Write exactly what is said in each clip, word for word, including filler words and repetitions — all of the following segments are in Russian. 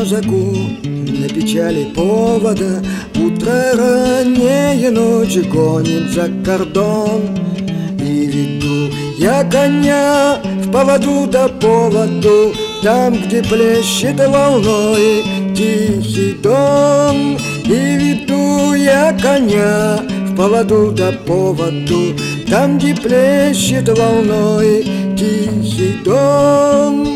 казаку на печали повода. Утро раннее ночи гонит за кордон. И веду я коня в поводу да поводу, там, где плещет волной тихий дон. И веду я коня в поводу да поводу, там, где плещет волной тихий дон.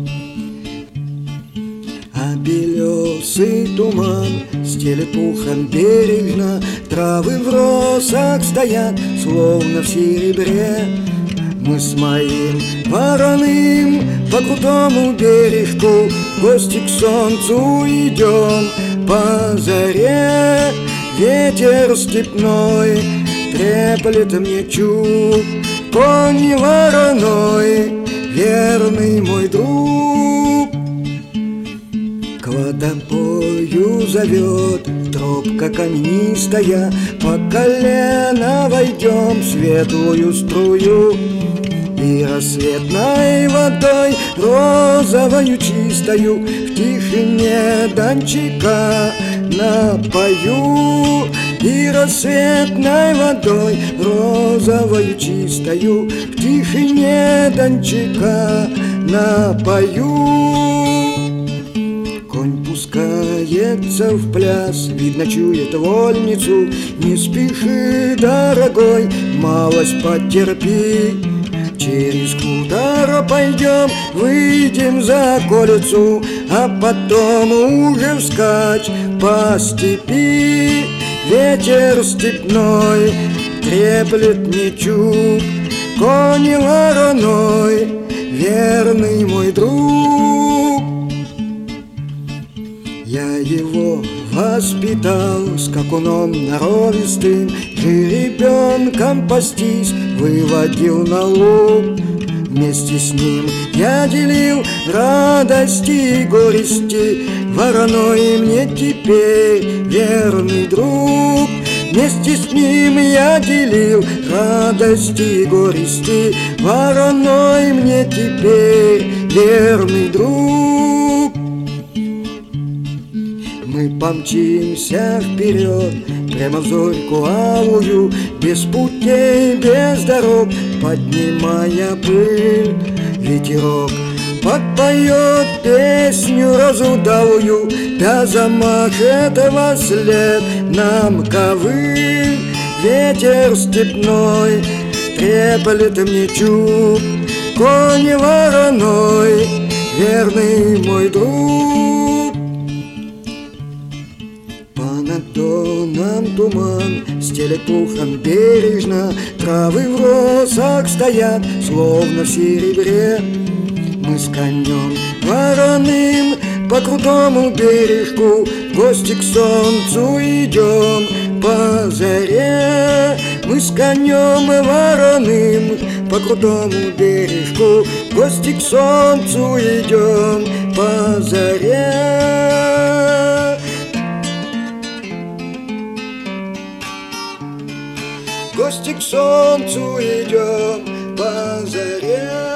А белесый туман стелет пухом бережно, травы в росах стоят, словно в серебре. Мы с моим вороным по крутому бережку в гости к солнцу идем по заре. Ветер степной треплет мне чуб, конь вороной, верный мой друг. К водопою зовет тропка каменистая, по колено войдем в светлую струю. И рассветной водой розовою чистою в тишине дончика напою. И рассветной водой розовою чистою в тишине дончика напою. Конь пускается в пляс, видно, чует вольницу. Не спеши, дорогой, малость потерпи. Через хутор пойдем, выйдем за околицу, а потом уже вскачь по степи. Ветер степной треплет мне чуб, конь вороной, верный мой друг. Я его воспитал скакуном норовистым, жеребенком пастись выводил на луг. Вместе с ним я делил радости и горести, вороной мне теперь верный друг. Вместе с ним я делил радости и горести, вороной мне теперь верный друг. Мы помчимся вперед, прямо в зорьку алую, без путей, без дорог, поднимая пыль. Ветерок подпоет песню разудалую, да замашет во след нам ковыль. Ветер степной треплет мне чуб, конь вороной, верный мой друг. Над доном туман стелет пухом бережно, травы в росах стоят, словно в серебре. Мы с конем вороным по крутому бережку в гости к солнцу идем по заре. Мы с конем вороным по крутому бережку в гости к солнцу идем по заре. В гости к солнцу идем по заре.